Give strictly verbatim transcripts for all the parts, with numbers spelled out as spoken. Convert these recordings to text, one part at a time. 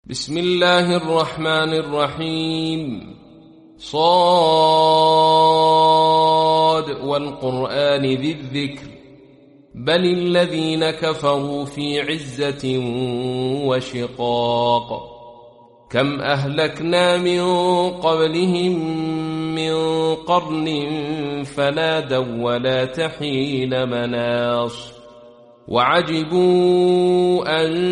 بسم الله الرحمن الرحيم. صاد والقرآن ذي الذكر بل الذين كفروا في عزة وشقاق. كم أهلكنا من قبلهم من قرن فنادوا ولا تحين مناص وعجبوا أن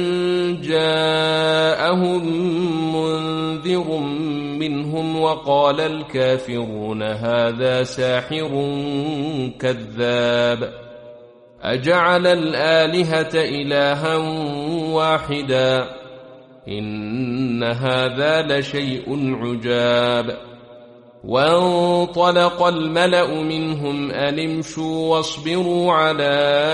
جاءهم منذر منهم وقال الكافرون هذا ساحر كذاب أجعل الآلهة إلها واحدا إن هذا لشيء عجاب. وانطلق الملأ منهم أن امشوا واصبروا على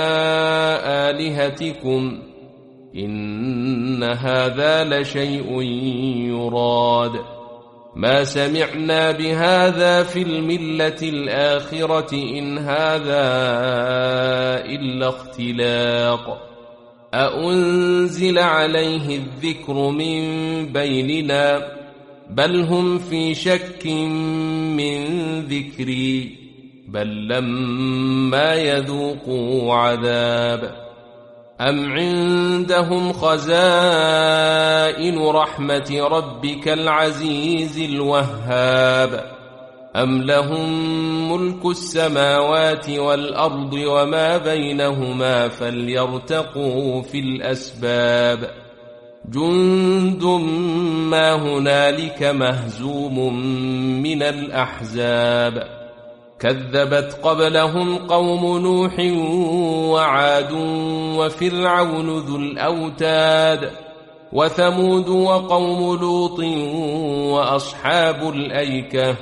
آلهتكم إن هذا لشيء يراد ما سمعنا بهذا في الملة الآخرة إن هذا إلا اختلاق أأنزل عليه الذكر من بيننا بل هم في شك من ذكري بل لما يذوقوا عذاب أم عندهم خزائن رحمة ربك العزيز الوهاب أم لهم ملك السماوات والأرض وما بينهما فليرتقوا في الأسباب جند ما هنالك مهزوم من الأحزاب كذبت قبلهم قوم نوح وعاد وفرعون ذو الأوتاد وثمود وقوم لوط وأصحاب الأيكة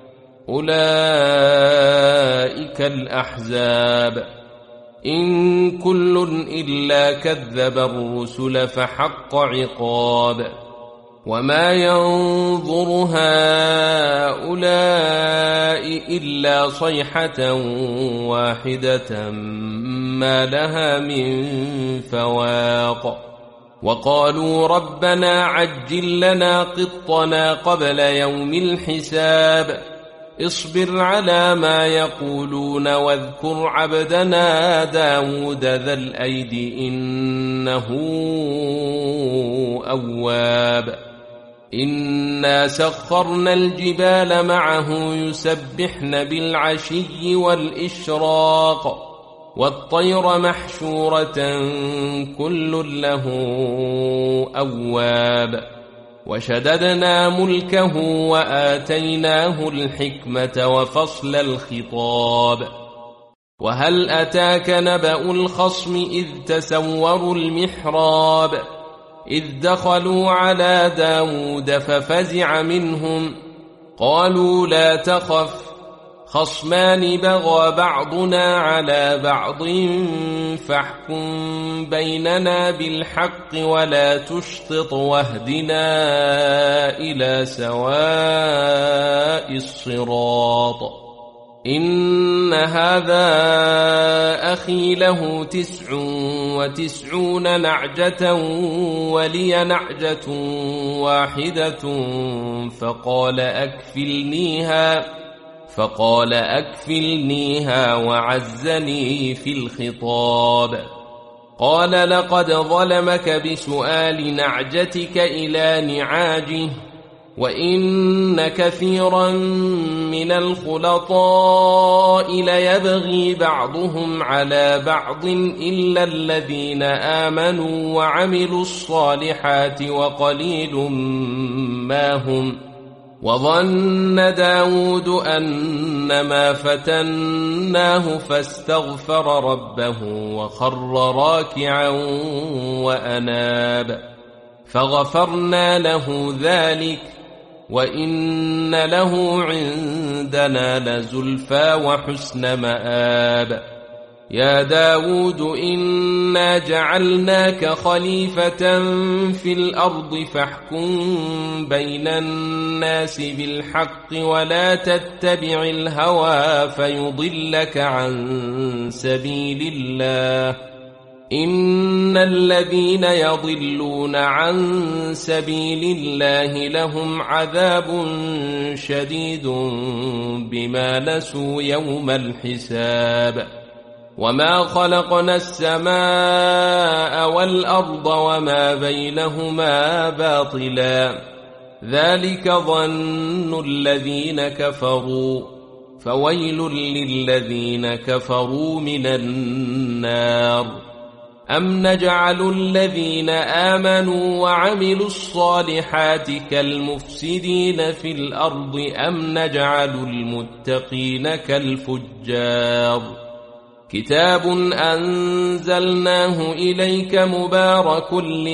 أولئك الأحزاب إن كل إلا كذب الرسل فحق عقاب وما ينظر هؤلاء إلا صيحة واحدة ما لها من فواق وقالوا ربنا عجل لنا قطنا قبل يوم الحساب اصبر على ما يقولون واذكر عبدنا داود ذا الأيد إنه أواب إنا سخرنا الجبال معه يسبحن بالعشي والإشراق والطير محشورة كل له أواب وشددنا ملكه وآتيناه الحكمة وفصل الخطاب وهل أتاك نبأ الخصم إذ تسوروا المحراب إذ دخلوا على داود ففزع منهم قالوا لا تخف خصمان بغى بعضنا على بعض فاحكم بيننا بالحق ولا تشطط واهدنا إلى سواء الصراط إن هذا أخي له تسع وتسعون نعجة ولي نعجة واحدة فقال أكفلنيها فقال أكفلنيها وعزني في الخطاب قال لقد ظلمك بسؤال نعجتك إلى نعاجه وإن كثيرا من الخلطاء ليبغي بعضهم على بعض إلا الذين آمنوا وعملوا الصالحات وقليل ما هم وظن داود أنما فتناه فاستغفر ربه وخر راكعا وأناب فغفرنا له ذلك وإن له عندنا لزلفى وحسن مآب يا داود إنا جعلناك خليفة في الأرض فاحكم بين الناس بالحق ولا تتبع الهوى فيضلك عن سبيل الله إن الذين يضلون عن سبيل الله لهم عذاب شديد بما نسوا يوم الحساب وما خلقنا السماء والأرض وما بينهما باطلا ذلك ظن الذين كفروا فويل للذين كفروا من النار أم نجعل الذين آمنوا وعملوا الصالحات كالمفسدين في الأرض أم نجعل المتقين كالفجار كتاب أنزلناه إليك مبارك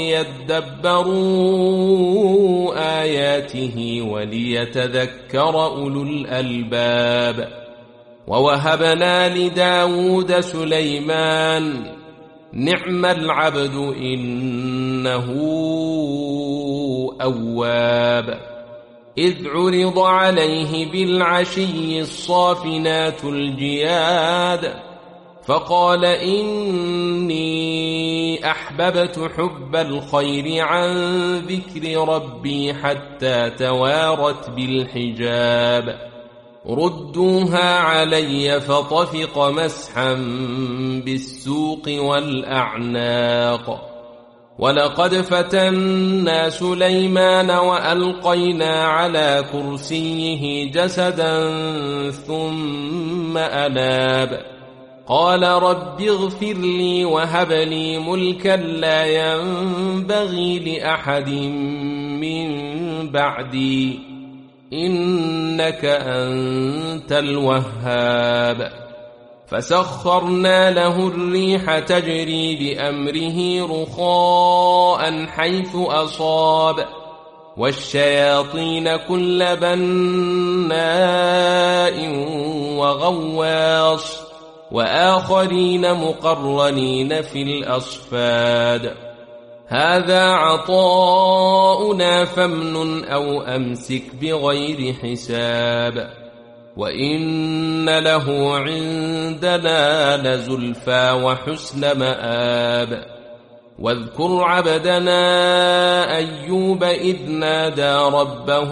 ليدبروا آياته وليتذكر أولو الألباب ووهبنا لداود سليمان نعم العبد إنه أواب إذ عرض عليه بالعشي الصافنات الجياد فقال إني أحببت حب الخير عن ذكر ربي حتى توارت بالحجاب ردوها علي فطفق مسحا بالسوق والأعناق ولقد فتنا سليمان وألقينا على كرسيه جسدا ثم أناب قال رب اغفر لي وهب لي ملكا لا ينبغي لأحد من بعدي إنك أنت الوهاب فسخرنا له الريح تجري بأمره رخاء حيث أصاب والشياطين كل بناء وغواص وآخرين مقرنين في الأصفاد هذا عطاؤنا فامنن أو أمسك بغير حساب وإن له عندنا لزلفى وحسن مآب واذكر عبدنا أيوب إذ نادى ربه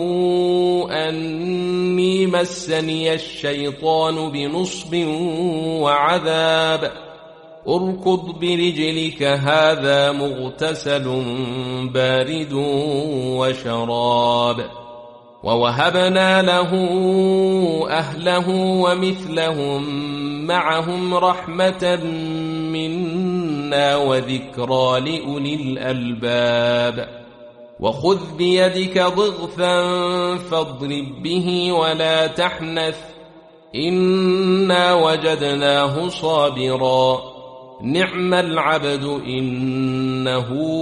أني مسني الشيطان بنصب وعذاب اركض برجلك هذا مغتسل بارد وشراب ووهبنا له أهله ومثلهم معهم رحمة منا وذكرى لأولي الألباب وخذ بيدك ضغثا فاضرب به ولا تحنث إنا وجدناه صابرا نعم العبد إنه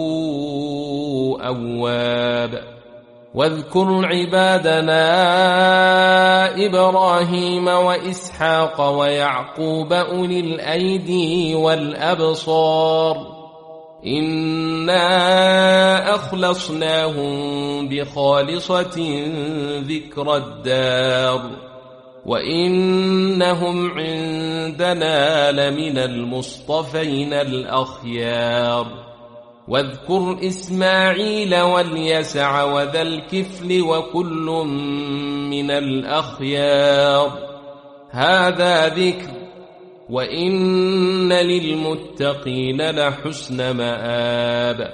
أواب واذكر عبادنا إبراهيم وإسحاق ويعقوب أولي الأيدي والأبصار إنا أخلصناهم بخالصة ذكر الدار وإنهم عندنا لمن المصطفين الأخيار واذكر إسماعيل واليسع وذا الكفل وكل من الأخيار هذا ذكر وإن للمتقين لحسن مآب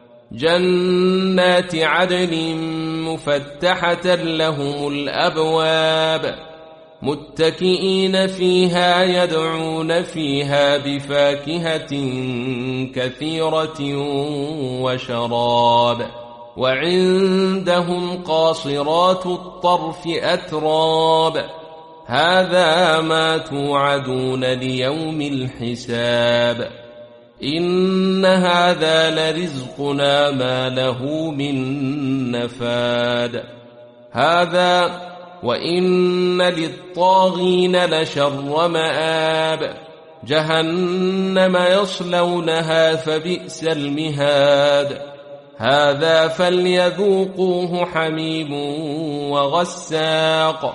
جنات عدن مفتحة لهم الأبواب متكئين فيها يدعون فيها بفاكهة كثيرة وشراب وعندهم قاصرات الطرف أتراب هذا ما توعدون ليوم الحساب إن هذا لرزقنا ما له من نفاد هذا وإن للطاغين لشر مآب جهنم يصلونها فبئس المهاد هذا فليذوقوه حميم وغساق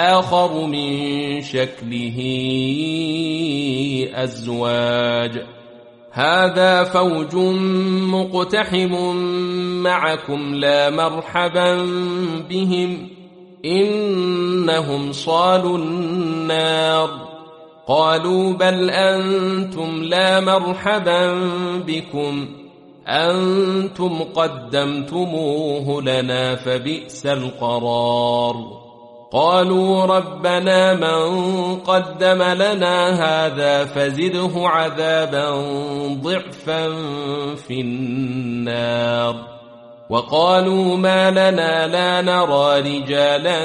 وآخر من شكله أزواج هذا فوج مقتحم معكم لا مرحبا بهم إنهم صالوا النار. قالوا بل أنتم لا مرحبا بكم أنتم قدمتموه لنا فبئس القرار. قالوا ربنا من قدم لنا هذا فزده عذابا ضعفا في النار. وقالوا ما لنا لا نرى رجالا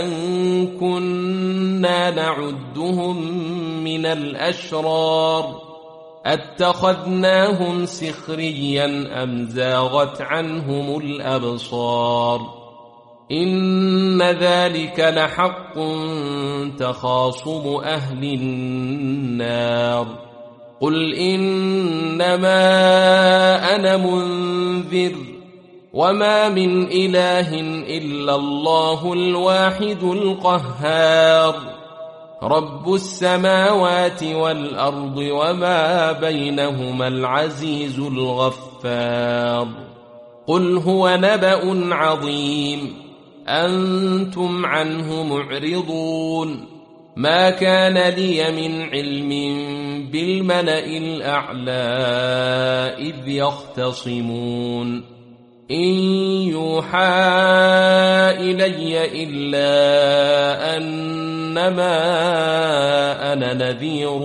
كنا نعدهم من الأشرار أتخذناهم سخريا أم زاغت عنهم الأبصار. إن ذلك لحق تخاصم أهل النار. قل إنما أنا منذر وما من إله إلا الله الواحد القهار رب السماوات والأرض وما بينهما العزيز الغفار. قل هو نبأ عظيم أنتم عنه معرضون. ما كان لي من علم بالملأ الأعلى إذ يختصمون إن يوحى إلي إلا أنما أنا نذير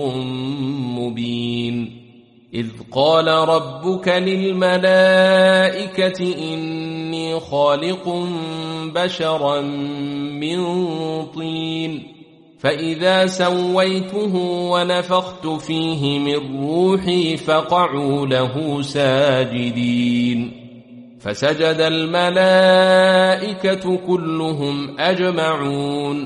مبين. إذ قال ربك للملائكة إني خالق بشرا من طين فإذا سويته ونفخت فيه من روحي فقعوا له ساجدين. فسجد الملائكة كلهم أجمعون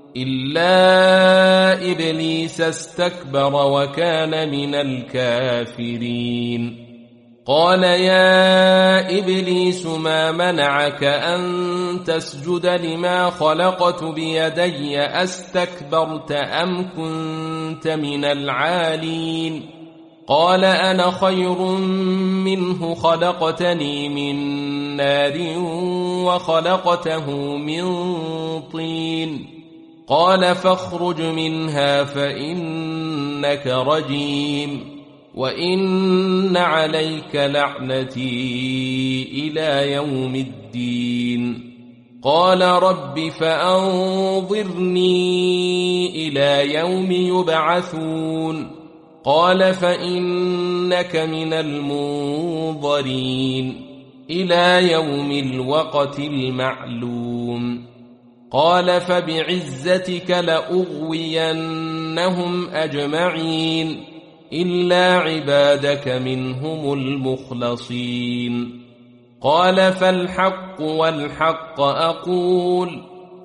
إلا إبليس استكبر وكان من الكافرين. قال يا إبليس ما منعك أن تسجد لما خلقت بيدي أستكبرت أم كنت من العالين؟ قال أنا خير منه خلقتني من نار وخلقته من طين. قال فاخرج منها فإنك رجيم وإن عليك لعنتي إلى يوم الدين. قال رب فأنظرني إلى يوم يبعثون. قال فإنك من المنظرين إلى يوم الوقت المعلوم. قال فبعزتك لأغوينهم أجمعين إلا عبادك منهم المخلصين. قال فالحق والحق أقول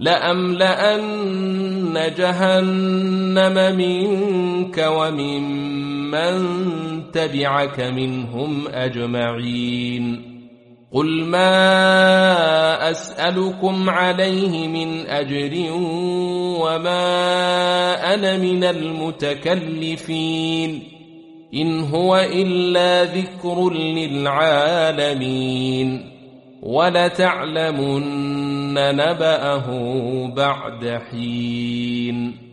لأملأن جهنم منك وممن تبعك منهم أجمعين. قل ما أسألكم عليه من أجر وما أنا من المتكلفين إن هو إلا ذكر للعالمين ولتعلمن نبأه بعد حين.